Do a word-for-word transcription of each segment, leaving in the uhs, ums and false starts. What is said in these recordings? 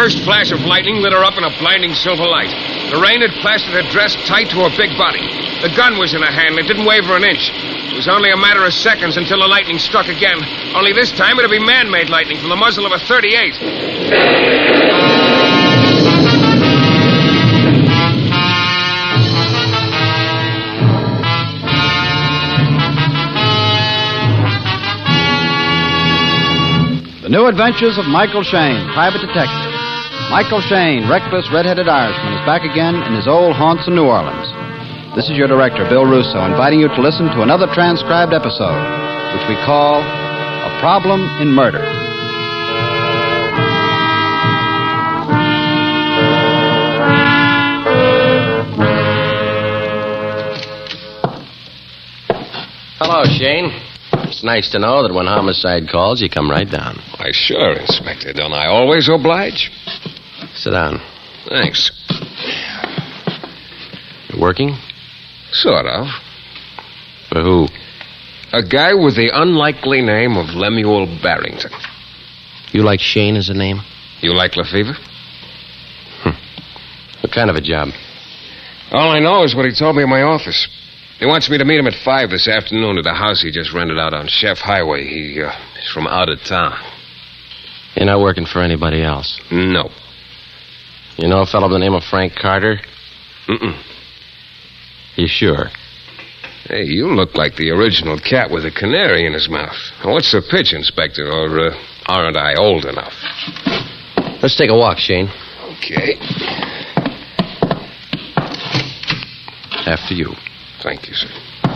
first flash of lightning lit her up in a blinding silver light. The rain had plastered her dress tight to her big body. The gun was in her hand. It didn't waver an inch. It was only a matter of seconds until the lightning struck again. Only this time it'd be man-made lightning from the muzzle of a thirty-eight. The New Adventures of Michael Shayne, Private Detective. Michael Shayne, reckless red-headed Irishman, is back again in his old haunts in New Orleans. This is your director, Bill Russo, inviting you to listen to another transcribed episode, which we call A Problem in Murder. Hello, Shane. It's nice to know that when homicide calls, you come right down. Why, sure, Inspector. Don't I always oblige? Sit down. Thanks. You working? Sort of. For who? A guy with the unlikely name of Lemuel Barrington. You like Shane as a name? You like Lefevre? Hm. What kind of a job? All I know is what he told me in my office. He wants me to meet him at five this afternoon at a house he just rented out on Chef Highway. He, uh, he's from out of town. You're not working for anybody else? No. You know a fellow by the name of Frank Carter? Mm-mm. You sure? Hey, you look like the original cat with a canary in his mouth. What's the pitch, Inspector? Or uh, aren't I old enough? Let's take a walk, Shane. Okay. After you. Thank you, sir.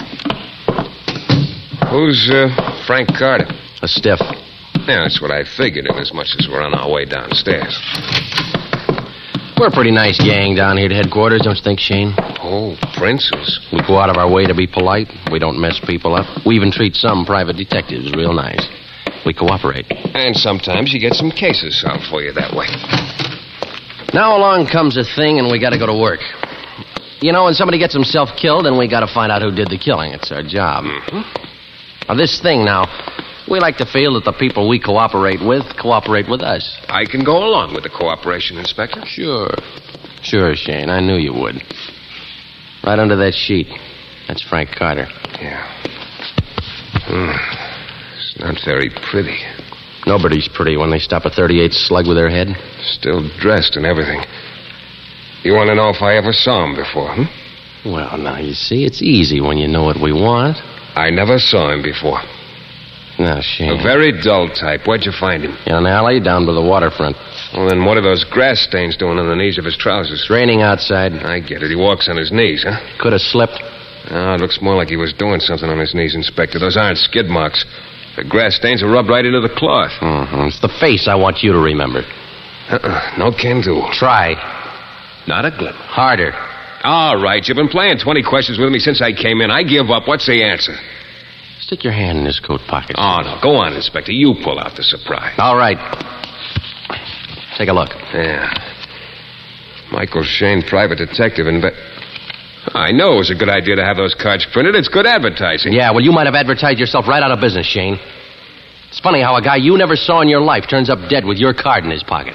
Who's uh, Frank Carter? A stiff. Yeah, that's what I figured, in as much as we're on our way downstairs. We're a pretty nice gang down here at headquarters, don't you think, Shane? Oh, princes. We go out of our way to be polite. We don't mess people up. We even treat some private detectives real nice. We cooperate. And sometimes you get some cases solved for you that way. Now along comes a thing, and we got to go to work. You know, when somebody gets himself killed, then we got to find out who did the killing. It's our job. Mm-hmm. Now, this thing now, we like to feel that the people we cooperate with cooperate with us. I can go along with the cooperation, Inspector. Sure. Sure, Shane. I knew you would. Right under that sheet. That's Frank Carter. Yeah. Mm. It's not very pretty. Nobody's pretty when they stop a thirty-eight slug with their head. Still dressed and everything. You want to know if I ever saw him before, hmm? Well, now, you see, it's easy when you know what we want. I never saw him before. Now, Shane. A very dull type. Where'd you find him? In an alley down by the waterfront. Well, then what are those grass stains doing on the knees of his trousers? It's raining outside. I get it. He walks on his knees, huh? Could have slipped. Oh, it looks more like he was doing something on his knees, Inspector. Those aren't skid marks. The grass stains are rubbed right into the cloth. Mm-hmm. It's the face I want you to remember. Uh-uh. No can do. Try. Not a glimmer. Harder. All right, you've been playing twenty questions with me since I came in. I give up. What's the answer? Stick your hand in his coat pocket. Oh, no. Go on, Inspector. You pull out the surprise. All right. Take a look. Yeah. Michael Shayne, private detective, and... Be- I know it was a good idea to have those cards printed. It's good advertising. Yeah, well, you might have advertised yourself right out of business, Shane. It's funny how a guy you never saw in your life turns up dead with your card in his pocket.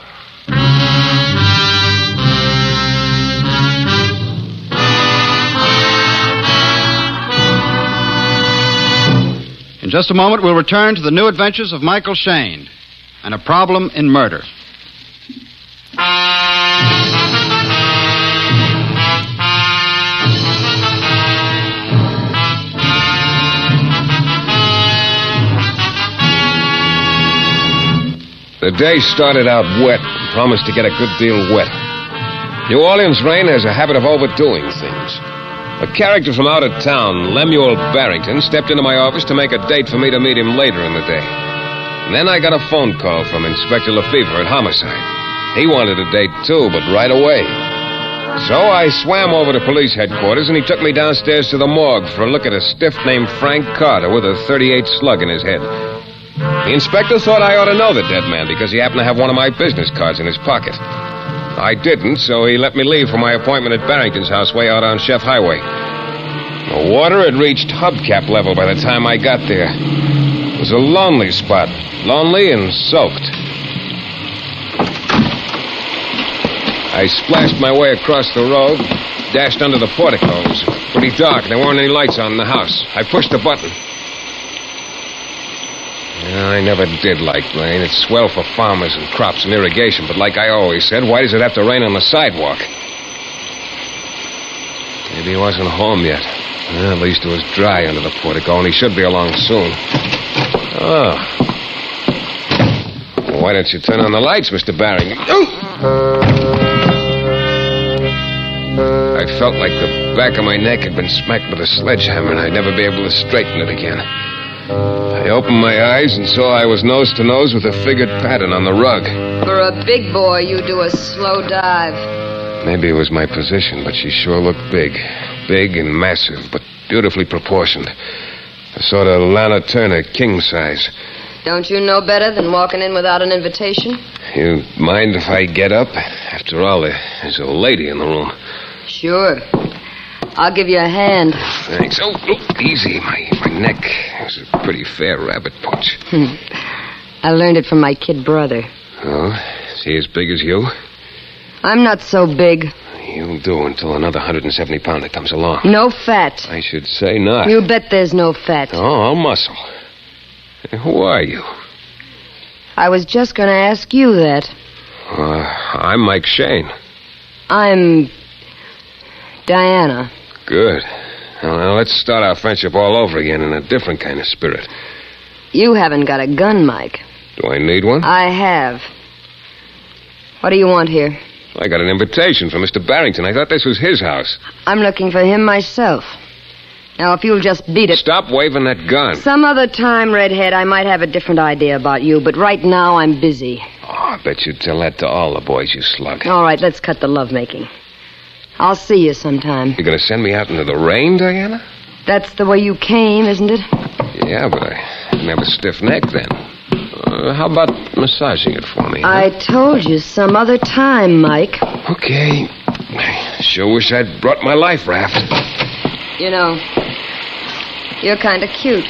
In just a moment, we'll return to the New Adventures of Michael Shayne and A Problem in Murder. The day started out wet and promised to get a good deal wetter. New Orleans rain has a habit of overdoing things. A character from out of town, Lemuel Barrington, stepped into my office to make a date for me to meet him later in the day. And then I got a phone call from Inspector Lefevre at Homicide. He wanted a date, too, but right away. So I swam over to police headquarters, and he took me downstairs to the morgue for a look at a stiff named Frank Carter with a thirty-eight slug in his head. The inspector thought I ought to know the dead man because he happened to have one of my business cards in his pocket. I didn't, so he let me leave for my appointment at Barrington's house way out on Chef Highway. The water had reached hubcap level by the time I got there. It was a lonely spot, lonely and soaked. I splashed my way across the road, dashed under the portico. It was pretty dark. There weren't any lights on in the house. I pushed the button. Yeah, I never did like rain. It's swell for farmers and crops and irrigation, but like I always said, why does it have to rain on the sidewalk? Maybe he wasn't home yet. Well, at least it was dry under the portico, and he should be along soon. Oh. Well, why don't you turn on the lights, Mister Barrington? Oh! I felt like the back of my neck had been smacked with a sledgehammer, and I'd never be able to straighten it again. I opened my eyes and saw I was nose to nose with a figured pattern on the rug. For a big boy, you do a slow dive. Maybe it was my position, but she sure looked big. Big and massive, but beautifully proportioned. A sort of Lana Turner king size. Don't you know better than walking in without an invitation? You mind if I get up? After all, there's a lady in the room. Sure. I'll give you a hand. Thanks. Oh, oh easy. My, my neck. It was a pretty fair rabbit punch. I learned it from my kid brother. Oh? Is he as big as you? I'm not so big. You'll do until another one hundred seventy pounder comes along. No fat. I should say not. You bet there's no fat. Oh, all muscle. Who are you? I was just going to ask you that. Uh, I'm Mike Shane. I'm Diana. Good. Well, let's start our friendship all over again in a different kind of spirit. You haven't got a gun, Mike. Do I need one? I have. What do you want here? I got an invitation from Mister Barrington. I thought this was his house. I'm looking for him myself. Now, if you'll just beat it... Stop waving that gun. Some other time, Redhead, I might have a different idea about you, but right now I'm busy. Oh, I bet you'd tell that to all the boys, you slug. All right, let's cut the lovemaking. I'll see you sometime. You're going to send me out into the rain, Diana? That's the way you came, isn't it? Yeah, but I didn't have a stiff neck then. Uh, how about massaging it for me? Huh? I told you some other time, Mike. Okay. I sure wish I'd brought my life raft. You know, you're kind of cute.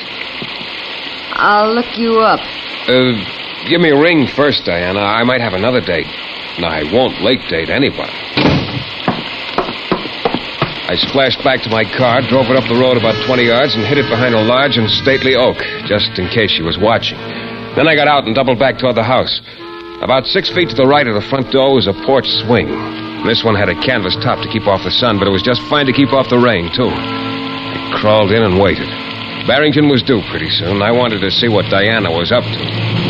I'll look you up. Uh, give me a ring first, Diana. I might have another date. No, I won't late date anybody. I splashed back to my car, drove it up the road about twenty yards, and hid it behind a large and stately oak, just in case she was watching. Then I got out and doubled back toward the house. About six feet to the right of the front door was a porch swing. This one had a canvas top to keep off the sun, but it was just fine to keep off the rain, too. I crawled in and waited. Barrington was due pretty soon. I wanted to see what Diana was up to.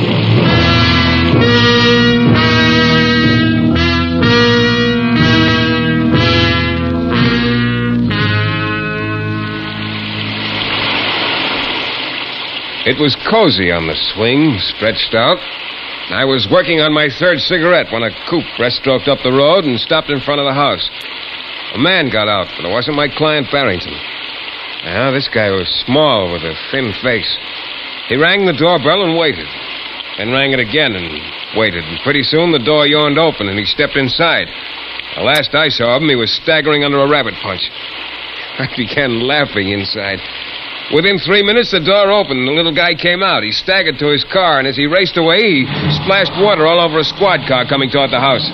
It was cozy on the swing, stretched out. I was working on my third cigarette when a coupe breaststroked up the road and stopped in front of the house. A man got out, but it wasn't my client Barrington. Now, this guy was small with a thin face. He rang the doorbell and waited. Then rang it again and waited. And pretty soon the door yawned open and he stepped inside. The last I saw of him, he was staggering under a rabbit punch. I began laughing inside. Within three minutes, the door opened and the little guy came out. He staggered to his car, and as he raced away, he splashed water all over a squad car coming toward the house.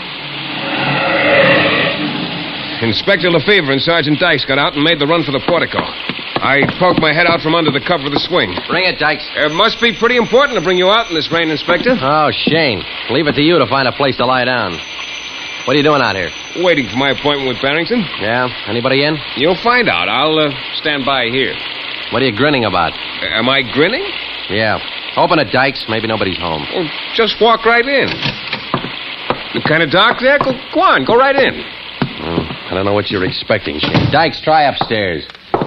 Inspector Lefevre and Sergeant Dykes got out and made the run for the portico. I poked my head out from under the cover of the swing. Bring it, Dykes. It must be pretty important to bring you out in this rain, Inspector. Oh, Shane. Leave it to you to find a place to lie down. What are you doing out here? Waiting for my appointment with Barrington. Yeah? Anybody in? You'll find out. I'll uh, stand by here. What are you grinning about? Uh, am I grinning? Yeah. Open it, Dykes. Maybe nobody's home. Well, just walk right in. You kind of dark there? Go, go on, go right in. Well, I don't know what you're expecting, Shane. Dykes, try upstairs.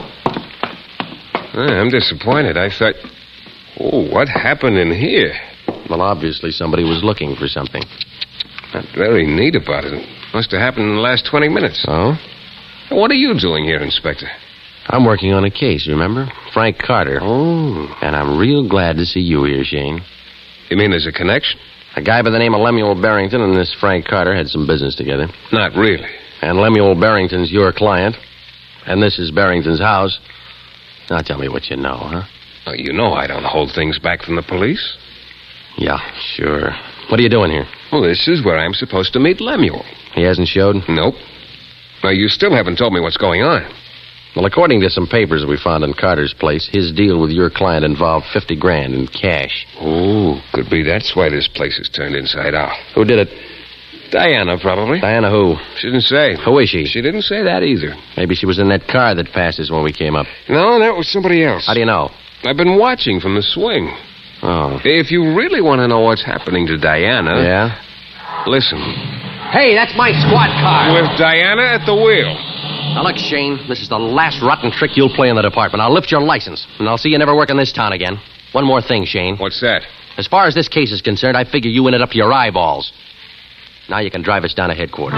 I'm disappointed. I thought... Oh, what happened in here? Well, obviously somebody was looking for something. Not very neat about it. It must have happened in the last twenty minutes. Oh? What are you doing here, Inspector? I'm working on a case, remember? Frank Carter. Oh. And I'm real glad to see you here, Shane. You mean there's a connection? A guy by the name of Lemuel Barrington and this Frank Carter had some business together. Not really. And Lemuel Barrington's your client. And this is Barrington's house. Now tell me what you know, huh? Well, you know I don't hold things back from the police. Yeah, sure. What are you doing here? Well, this is where I'm supposed to meet Lemuel. He hasn't showed? Nope. Now, you still haven't told me what's going on. Well, according to some papers we found in Carter's place, his deal with your client involved fifty grand in cash. Oh, could be that's why this place is turned inside out. Who did it? Diana, probably. Diana who? She didn't say. Who is she? She didn't say that either. Maybe she was in that car that passed us when we came up. No, that was somebody else. How do you know? I've been watching from the swing. Oh. If you really want to know what's happening to Diana... Yeah? Listen. Hey, that's my squad car. With Diana at the wheel. Now, look, Shane, this is the last rotten trick you'll play in the department. I'll lift your license, and I'll see you never work in this town again. One more thing, Shane. What's that? As far as this case is concerned, I figure you in it up to your eyeballs. Now you can drive us down to headquarters.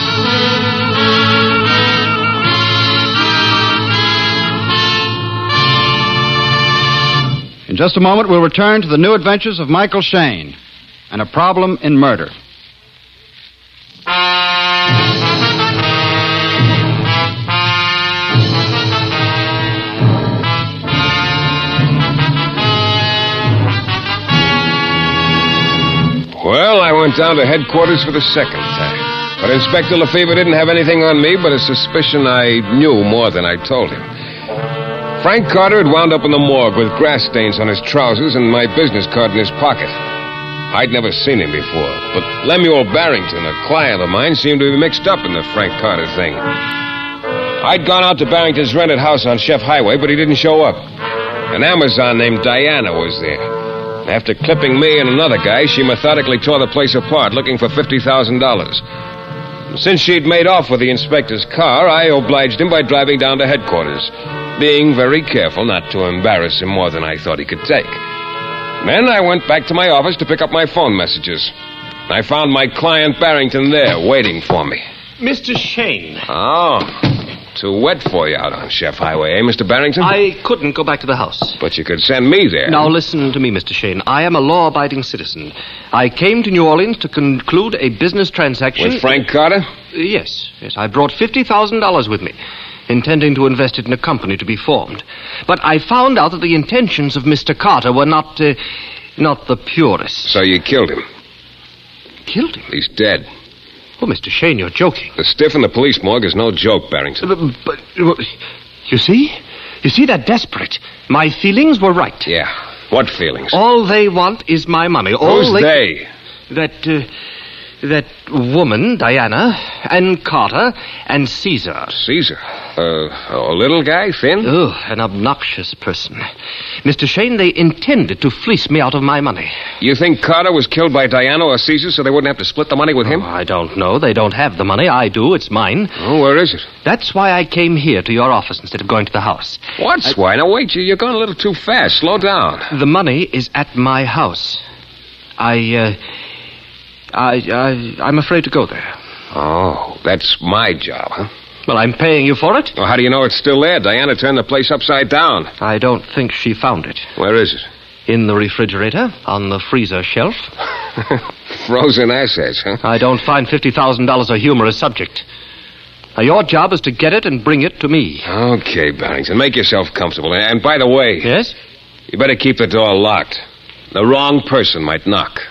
In just a moment, we'll return to the new adventures of Michael Shayne and a problem in murder. Well, I went down to headquarters for the second time. But Inspector Lefevre didn't have anything on me but a suspicion I knew more than I told him. Frank Carter had wound up in the morgue with grass stains on his trousers and my business card in his pocket. I'd never seen him before, but Lemuel Barrington, a client of mine, seemed to be mixed up in the Frank Carter thing. I'd gone out to Barrington's rented house on Chef Highway, but he didn't show up. An Amazon named Diana was there. After clipping me and another guy, she methodically tore the place apart, looking for fifty thousand dollars. Since she'd made off with the inspector's car, I obliged him by driving down to headquarters, being very careful not to embarrass him more than I thought he could take. Then I went back to my office to pick up my phone messages. I found my client Barrington there, waiting for me. Mister Shayne. Oh, too wet for you out on Chef Highway, eh, Mister Barrington? I couldn't go back to the house. But you could send me there. Now listen to me, Mister Shayne. I am a law-abiding citizen. I came to New Orleans to conclude a business transaction... With Frank Carter? Uh, yes, yes. I brought fifty thousand dollars with me, intending to invest it in a company to be formed. But I found out that the intentions of Mister Carter were not, uh, not the purest. So you killed him. Killed him? He's dead. Oh, Mister Shayne, you're joking. The stiff in the police morgue is no joke, Barrington. But, but, you see? You see, they're desperate. My feelings were right. Yeah. What feelings? All they want is my money. All Who's they? they... That, uh, that woman, Diana, and Carter, and Caesar. Caesar? Uh, a little guy, thin? Oh, an obnoxious person. Mister Shayne, they intended to fleece me out of my money. You think Carter was killed by Diana or Caesar so they wouldn't have to split the money with him? Oh, I don't know. They don't have the money. I do. It's mine. Oh, where is it? That's why I came here to your office instead of going to the house. What's I... why? Now, wait. You're going a little too fast. Slow down. The money is at my house. I, uh... I, I, I'm afraid to go there. Oh, that's my job, huh? Well, I'm paying you for it. Well, how do you know it's still there? Diana turned the place upside down. I don't think she found it. Where is it? In the refrigerator, on the freezer shelf. Frozen assets, huh? I don't find fifty thousand dollars a humorous subject. Now, your job is to get it and bring it to me. Okay, Barrington, make yourself comfortable. And by the way... Yes? You better keep the door locked. The wrong person might knock.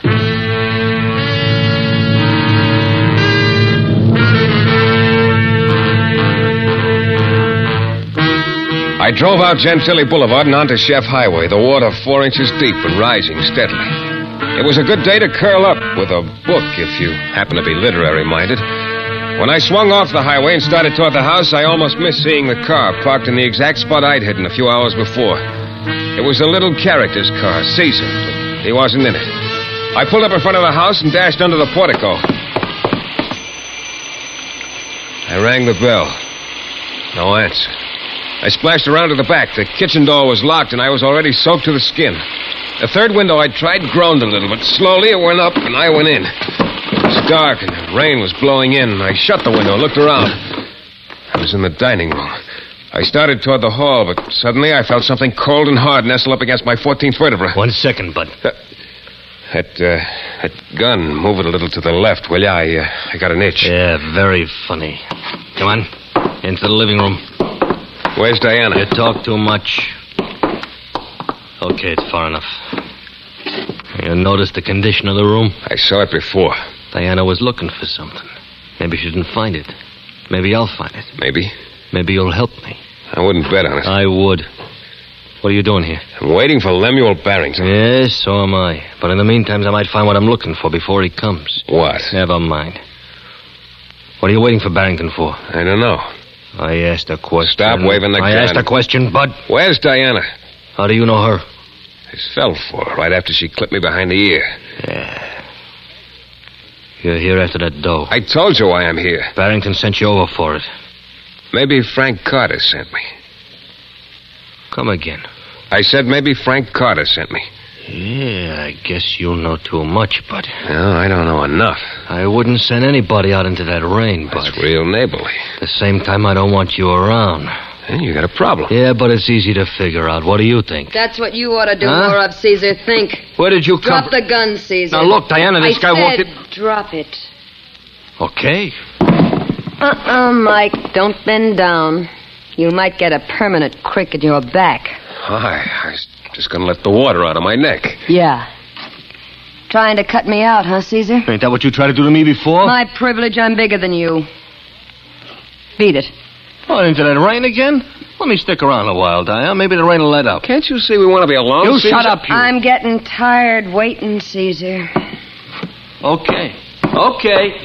I drove out Gentilly Boulevard and onto Chef Highway, the water four inches deep and rising steadily. It was a good day to curl up with a book if you happen to be literary-minded. When I swung off the highway and started toward the house, I almost missed seeing the car parked in the exact spot I'd hidden a few hours before. It was a little character's car, Caesar, but he wasn't in it. I pulled up in front of the house and dashed under the portico. I rang the bell. No answer. I splashed around to the back. The kitchen door was locked, and I was already soaked to the skin. The third window I tried groaned a little, but slowly it went up, and I went in. It was dark, and the rain was blowing in. I shut the window, looked around. I was in the dining room. I started toward the hall, but suddenly I felt something cold and hard nestle up against my fourteenth vertebra. One second, bud. Uh, that, uh, that gun, move it a little to the left, will you? I, uh, I got an itch. Yeah, very funny. Come on, into the living room. Where's Diana? You talk too much. Okay, it's far enough. You noticed the condition of the room? I saw it before. Diana was looking for something. Maybe she didn't find it. Maybe I'll find it. Maybe. Maybe you'll help me. I wouldn't bet on it. I would. What are you doing here? I'm waiting for Lemuel Barrington. Yes, so am I. But in the meantime, I might find what I'm looking for before he comes. What? Never mind. What are you waiting for Barrington for? I don't know. I asked a question. Stop waving the I gun. asked a question, Bud. Where's Diana? How do you know her? I fell for her right after she clipped me behind the ear. Yeah. You're here after that dough. I told you why I'm here. Barrington sent you over for it. Maybe Frank Carter sent me. Come again. I said maybe Frank Carter sent me. Yeah, I guess you know too much, Bud. No, I don't know enough. I wouldn't send anybody out into that rain, Bud. That's real neighborly. At the same time, I don't want you around. Hey, you got a problem. Yeah, but it's easy to figure out. What do you think? That's what you ought to do Huh? more of, Caesar. Think. Where did you come Drop the gun, Caesar. Now, look, Diana, this I guy said walked in... drop it. Okay. Uh-uh, Mike. Don't bend down. You might get a permanent crick in your back. Hi, I was just going to let the water out of my neck. Yeah. Trying to cut me out, huh, Caesar? Ain't that what you tried to do to me before? My privilege, I'm bigger than you. Beat it. Oh, into that rain again? Let me stick around a while, Diana. Maybe the rain will let up. Can't you see we want to be alone? You Caesar? shut up, you. I'm getting tired waiting, Caesar. Okay. Okay.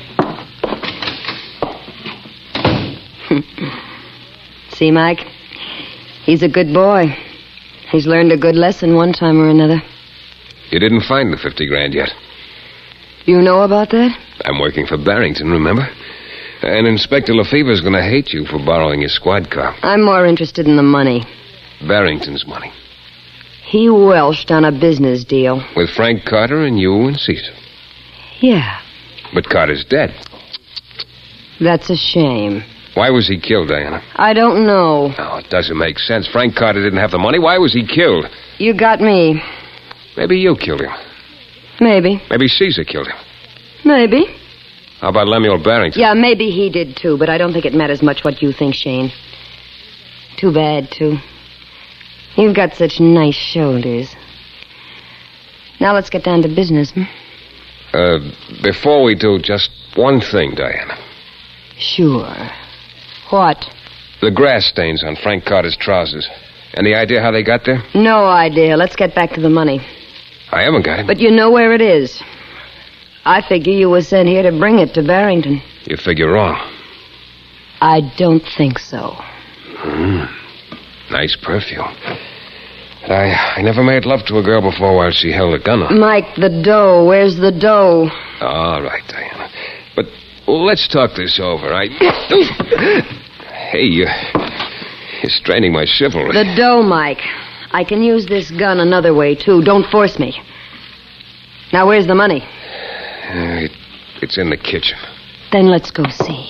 See, Mike? He's a good boy. He's learned a good lesson one time or another. You didn't find the fifty grand yet. You know about that? I'm working for Barrington, remember? And Inspector Lefevre's going to hate you for borrowing his squad car. I'm more interested in the money. Barrington's money. He welched on a business deal. With Frank Carter and you and Caesar. Yeah, But Carter's dead. that's a shame. Why was he killed, Diana? I don't know. Oh, it doesn't make sense. Frank Carter didn't have the money. Why was he killed? You got me. Maybe you killed him. Maybe. Maybe Caesar killed him. Maybe. How about Lemuel Barrington? Yeah, maybe he did, too, but I don't think it matters much what you think, Shane. Too bad, too. You've got such nice shoulders. Now let's get down to business, hmm? Uh, before we do, just one thing, Diana. Sure. What? The grass stains on Frank Carter's trousers. Any idea how they got there? No idea. Let's get back to the money. I haven't got it. But you know where it is. I figure you were sent here to bring it to Barrington. You figure wrong. I don't think so. Mm. Nice perfume. But I, I never made love to a girl before while she held a gun on. Mike, the dough. Where's the dough? All right, Diana. But let's talk this over. I... Hey, you... You're straining my chivalry. The dough, Mike. I can use this gun another way, too. Don't force me. Now, where's the money? Uh, it, it's in the kitchen. Then let's go see.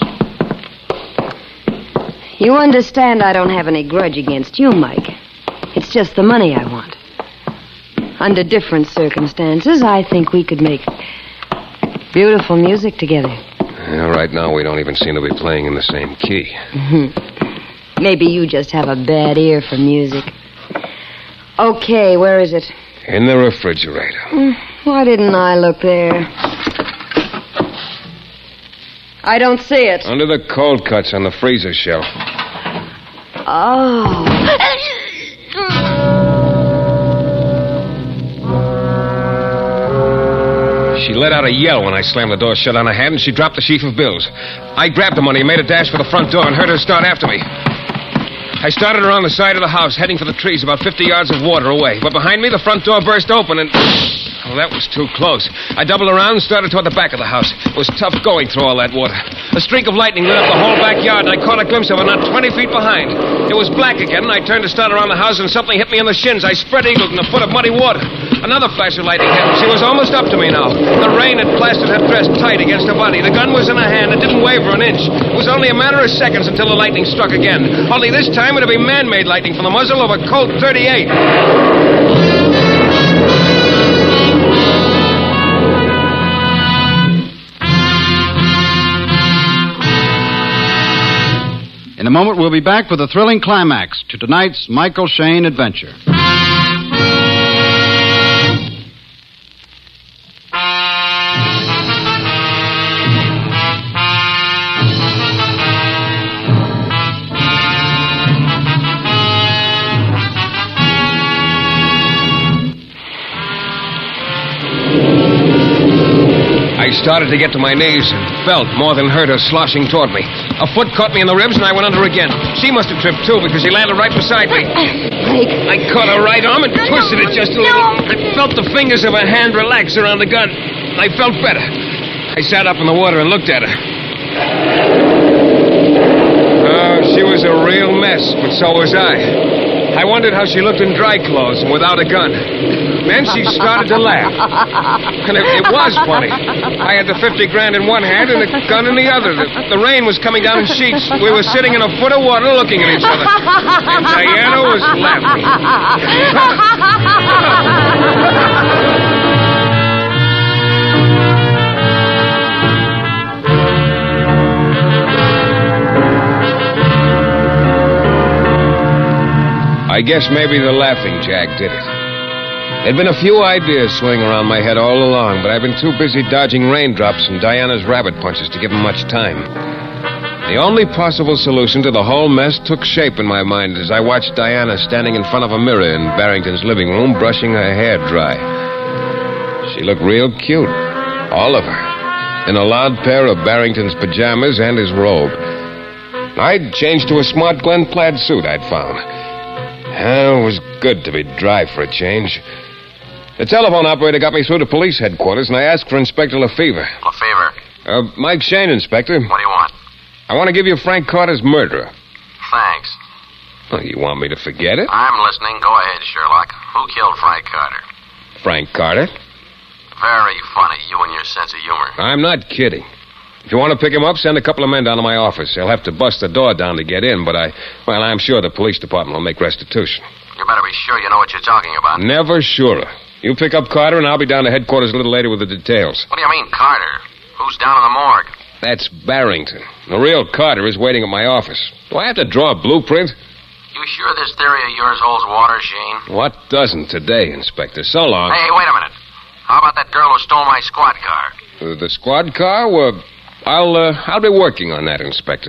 You understand I don't have any grudge against you, Mike. It's just the money I want. Under different circumstances, I think we could make beautiful music together. Uh, right now, we don't even seem to be playing in the same key. Mm-hmm. Maybe you just have a bad ear for music. Okay, where is it? In the refrigerator. Mm, why didn't I look there? I don't see it. Under the cold cuts on the freezer shelf. Oh. She let out a yell when I slammed the door shut on her head, and she dropped the sheaf of bills. I grabbed the money and made a dash for the front door and heard her start after me. I started around the side of the house, heading for the trees about fifty yards of water away. But behind me, the front door burst open and... Oh, that was too close. I doubled around and started toward the back of the house. It was tough going through all that water. A streak of lightning lit up the whole backyard, and I caught a glimpse of her not twenty feet behind. It was black again, and I turned to start around the house, and something hit me in the shins. I spread-eagled in a foot of muddy water. Another flash of lightning hit, and she was almost up to me now. The rain had plastered her dress tight against her body. The gun was in her hand. It didn't waver an inch. It was only a matter of seconds until the lightning struck again. Only this time it would be man-made lightning from the muzzle of a Colt thirty-eight. In a moment, we'll be back with a thrilling climax to tonight's Michael Shayne adventure. started to get to my knees and felt more than heard her sloshing toward me. A foot caught me in the ribs and I went under again. She must have tripped too because she landed right beside me. Mike. I caught her right arm and twisted it just a little. I felt the fingers of her hand relax around the gun. I felt better. I sat up in the water and looked at her. Oh, she was a real mess, but so was I. I wondered how she looked in dry clothes and without a gun. Then she started to laugh. And it, it was funny. I had the fifty grand in one hand and the gun in the other. The, the rain was coming down in sheets. We were sitting in a foot of water looking at each other. And Diana was laughing. I guess maybe the laughing Jack did it. There'd been a few ideas swinging around my head all along, but I've been too busy dodging raindrops and Diana's rabbit punches to give them much time. The only possible solution to the whole mess took shape in my mind as I watched Diana standing in front of a mirror in Barrington's living room, brushing her hair dry. She looked real cute, all of her, in a loud pair of Barrington's pajamas and his robe. I'd changed to a smart Glen plaid suit I'd found. It was good to be dry for a change. The telephone operator got me through to police headquarters, and I asked for Inspector Lefevre. Lefevre? Uh, Mike Shane, Inspector. What do you want? I want to give you Frank Carter's murderer. Thanks. Oh, you want me to forget it? I'm listening. Go ahead, Sherlock. Who killed Frank Carter? Frank Carter? Very funny, you and your sense of humor. I'm not kidding. If you want to pick him up, send a couple of men down to my office. They'll have to bust the door down to get in, but I... Well, I'm sure the police department will make restitution. You better be sure you know what you're talking about. Never surer. You pick up Carter, and I'll be down to headquarters a little later with the details. What do you mean, Carter? Who's down in the morgue? That's Barrington. The real Carter is waiting at my office. Do I have to draw a blueprint? You sure this theory of yours holds water, Shane? What doesn't today, Inspector? So long. Hey, wait a minute. How about that girl who stole my squad car? Uh, the squad car? Well... I'll, uh, I'll be working on that, Inspector.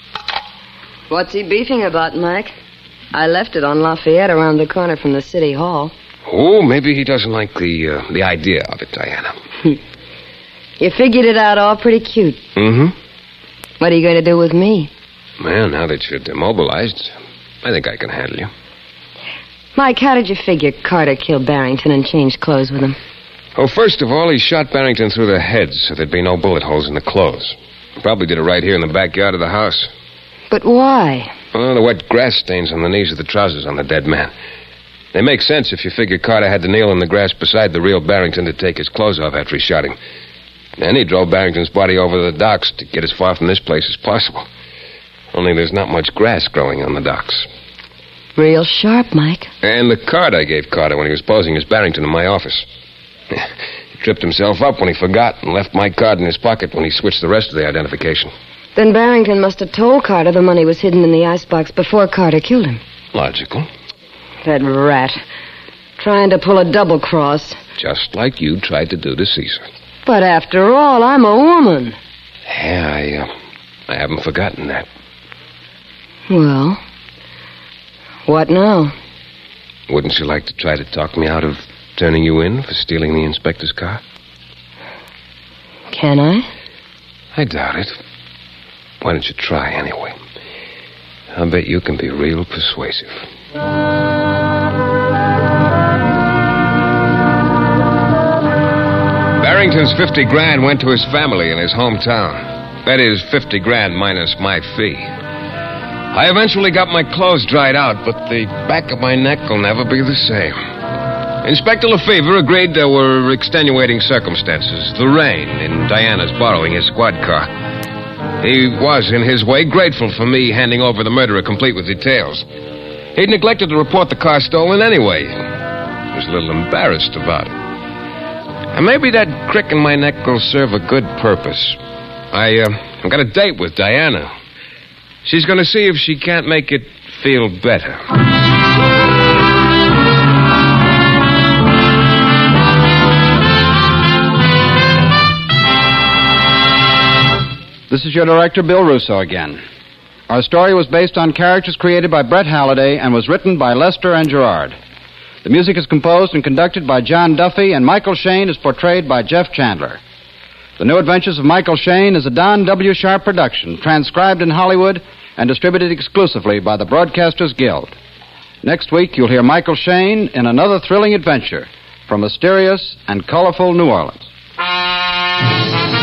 What's he beefing about, Mike? I left it on Lafayette around the corner from the city hall. Oh, maybe he doesn't like the, uh, the idea of it, Diana. You figured it out all pretty cute. Mm-hmm. What are you going to do with me? Well, now that you're demobilized, I think I can handle you. Mike, how did you figure Carter killed Barrington and changed clothes with him? Oh, first of all, he shot Barrington through the head so there'd be no bullet holes in the clothes. He probably did it right here in the backyard of the house. But why? Oh, the wet grass stains on the knees of the trousers on the dead man. They make sense if you figure Carter had to kneel in the grass beside the real Barrington to take his clothes off after he shot him. Then he drove Barrington's body over the docks to get as far from this place as possible. Only there's not much grass growing on the docks. Real sharp, Mike. And the card I gave Carter when he was posing as Barrington in my office. He tripped himself up when he forgot and left my card in his pocket when he switched the rest of the identification. Then Barrington must have told Carter the money was hidden in the icebox before Carter killed him. Logical. That rat. Trying to pull a double cross. Just like you tried to do to Caesar. But after all, I'm a woman. Yeah, I, uh, I haven't forgotten that. Well, what now? Wouldn't you like to try to talk me out of turning you in for stealing the inspector's car? Can I? I doubt it. Why don't you try anyway? I'll bet you can be real persuasive. Barrington's fifty grand went to his family in his hometown. That is, fifty grand minus my fee. I eventually got my clothes dried out, but the back of my neck will never be the same. Inspector Lefevre agreed there were extenuating circumstances. The rain and Diana's borrowing his squad car. He was, in his way, grateful for me handing over the murderer complete with details. He'd neglected to report the car stolen anyway. He was a little embarrassed about it. And maybe that crick in my neck will serve a good purpose. I, uh, I've got a date with Diana. She's going to see if she can't make it feel better. This is your director, Bill Russo, again. Our story was based on characters created by Brett Halliday and was written by Lester and Gerard. The music is composed and conducted by John Duffy, and Michael Shane is portrayed by Jeff Chandler. The New Adventures of Michael Shayne is a Don W. Sharp production, transcribed in Hollywood and distributed exclusively by the Broadcasters Guild. Next week, you'll hear Michael Shayne in another thrilling adventure from mysterious and colorful New Orleans.